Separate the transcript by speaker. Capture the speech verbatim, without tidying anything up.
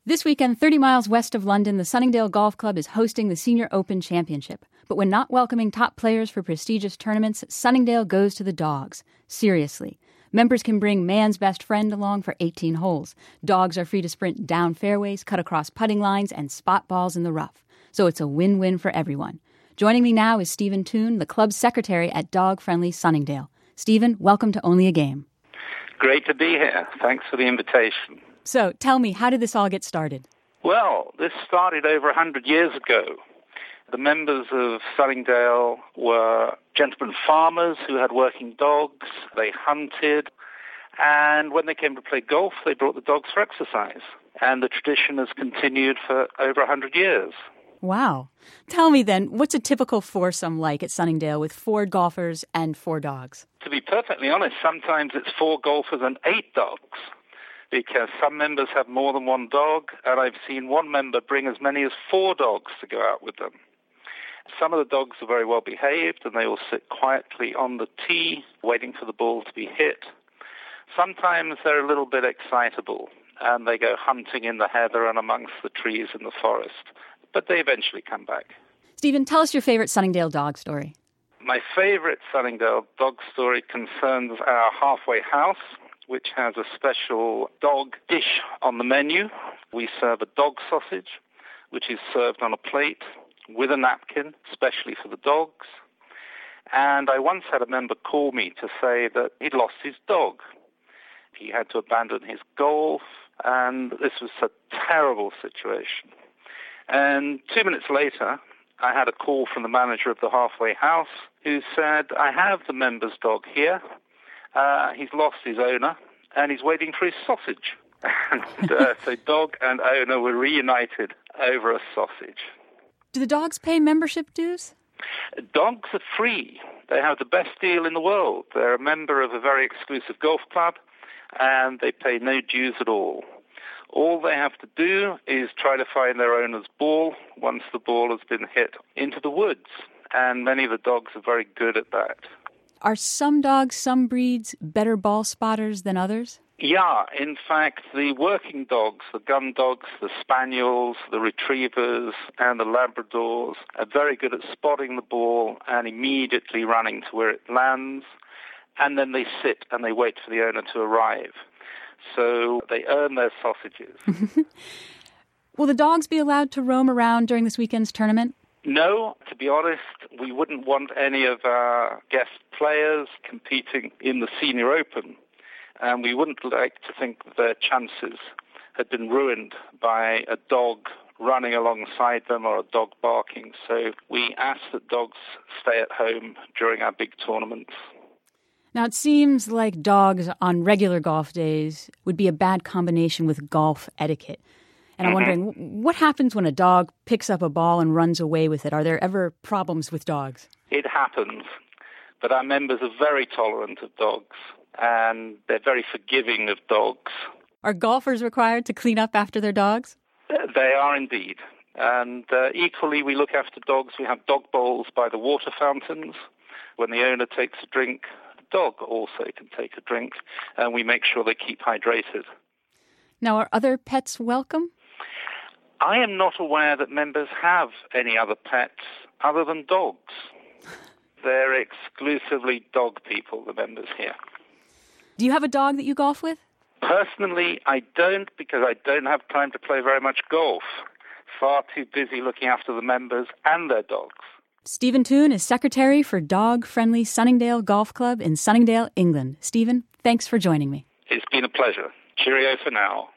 Speaker 1: This weekend, thirty miles west of London, the Sunningdale Golf Club is hosting the Senior Open Championship. But when not welcoming top players for prestigious tournaments, Sunningdale goes to the dogs. Seriously. Members can bring man's best friend along for eighteen holes. Dogs are free to sprint down fairways, cut across putting lines, and spot balls in the rough. So it's a win-win for everyone. Joining me now is Stephen Toon, the club's secretary at Dog Friendly Sunningdale. Stephen, welcome to Only a Game.
Speaker 2: Great to be here. Thanks for the invitation.
Speaker 1: So, tell me, how did this all get started?
Speaker 2: Well, this started over one hundred years ago. The members of Sunningdale were gentlemen farmers who had working dogs. They hunted. And when they came to play golf, they brought the dogs for exercise. And the tradition has continued for over one hundred years.
Speaker 1: Wow. Tell me then, what's a typical foursome like at Sunningdale with four golfers and four dogs?
Speaker 2: To be perfectly honest, sometimes it's four golfers and eight dogs, because some members have more than one dog, and I've seen one member bring as many as four dogs to go out with them. Some of the dogs are very well behaved, and they will sit quietly on the tee, waiting for the ball to be hit. Sometimes they're a little bit excitable, and they go hunting in the heather and amongst the trees in the forest, but they eventually come back.
Speaker 1: Stephen, tell us your favorite Sunningdale dog story.
Speaker 2: My favorite Sunningdale dog story concerns our halfway house, which has a special dog dish on the menu. We serve a dog sausage, which is served on a plate with a napkin, especially for the dogs. And I once had a member call me to say that he'd lost his dog. He had to abandon his golf, and this was a terrible situation. And two minutes later, I had a call from the manager of the halfway house who said, I have the member's dog here. Uh, he's lost his owner, and he's waiting for his sausage. and uh, so dog and owner were reunited over a sausage.
Speaker 1: Do the dogs pay membership dues?
Speaker 2: Dogs are free. They have the best deal in the world. They're a member of a very exclusive golf club, and they pay no dues at all. All they have to do is try to find their owner's ball once the ball has been hit into the woods, and many of the dogs are very good at that.
Speaker 1: Are some dogs, some breeds, better ball spotters than others?
Speaker 2: Yeah, in fact, the working dogs, the gun dogs, the spaniels, the retrievers, and the labradors are very good at spotting the ball and immediately running to where it lands, and then they sit and they wait for the owner to arrive. So they earn their sausages.
Speaker 1: Will the dogs be allowed to roam around during this weekend's tournament?
Speaker 2: No, to be honest, we wouldn't want any of our guest players competing in the Senior Open, and we wouldn't like to think that their chances had been ruined by a dog running alongside them or a dog barking. So we ask that dogs stay at home during our big tournaments.
Speaker 1: Now, it seems like dogs on regular golf days would be a bad combination with golf etiquette. And I'm wondering, what happens when a dog picks up a ball and runs away with it? Are there ever problems with dogs?
Speaker 2: It happens, but our members are very tolerant of dogs, and they're very forgiving of dogs.
Speaker 1: Are golfers required to clean up after their dogs?
Speaker 2: They are indeed. And uh, equally, we look after dogs. We have dog bowls by the water fountains. When the owner takes a drink, the dog also can take a drink, and we make sure they keep hydrated.
Speaker 1: Now, are other pets welcome?
Speaker 2: I am not aware that members have any other pets other than dogs. They're exclusively dog people, the members here.
Speaker 1: Do you have a dog that you golf with?
Speaker 2: Personally, I don't, because I don't have time to play very much golf. Far too busy looking after the members and their dogs.
Speaker 1: Stephen Toon is secretary for Dog Friendly Sunningdale Golf Club in Sunningdale, England. Stephen, thanks for joining me.
Speaker 2: It's been a pleasure. Cheerio for now.